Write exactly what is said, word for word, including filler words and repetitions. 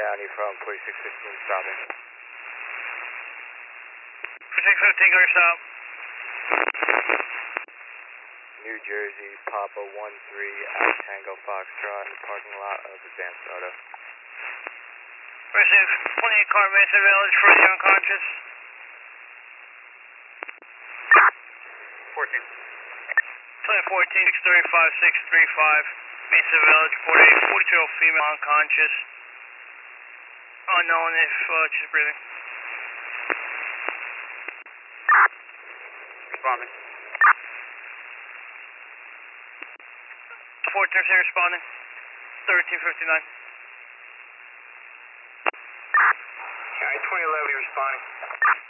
County from forty-six fifteen stopping. forty-six fifteen, go to stop. New Jersey, Papa one three at Tango Foxtrot in the parking lot of Advanced Auto. forty-six, twenty-eight car Mesa Village for the unconscious. fourteen. twenty fourteen, six three five six three five, Mesa Village, forty-eight, forty-two year old female unconscious. Unknown if uh, she's breathing. Responding. fourteen responding. thirteen fifty-nine. County twenty eleven responding.